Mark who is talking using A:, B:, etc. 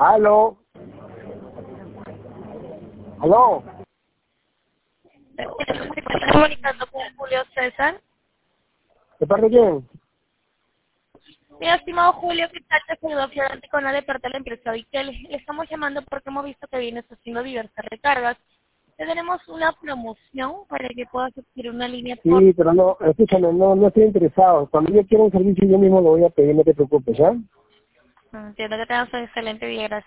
A: Aló. Aló.
B: Estoy comunicando con Julio César.
A: ¿De parte de quién?
B: Mi estimado Julio, ¿qué tal? Te saludo Fiorante con la de parte de la empresa Vitel. Le estamos llamando porque hemos visto que vienes haciendo diversas recargas. Tenemos una promoción para que puedas adquirir una línea por...
A: Sí, pero no, escúchame, no estoy interesado. Cuando yo quiera un servicio yo mismo lo voy a pedir, no te preocupes, ¿ya?
B: Entiendo que tengas un excelente día, gracias.